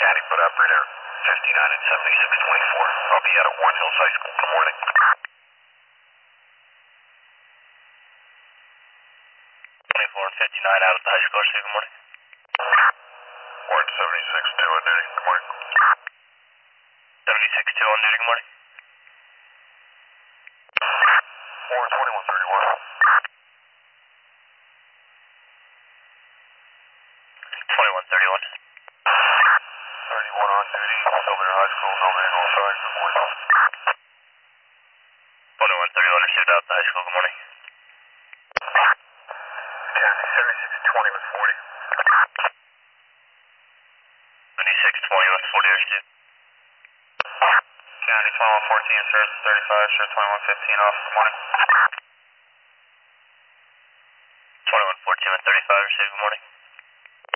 County, but operator 59 and 7624. I'll be out at Warren Hills High School. Good morning. 24 and 59 out at the high school. Good morning. Warren 76-2 on duty. Good morning. 76-2 on duty. Good morning. Warren 2131. 2131. 31 on duty. Sylvania High School. No manual assigned. Good morning. 2131 received out at the high school. Good morning. County 7620 with 40. 7620 with 40 received. County 2114 insurance 35, sure 2115 off. Good morning. 2114 with 35 received. Good morning.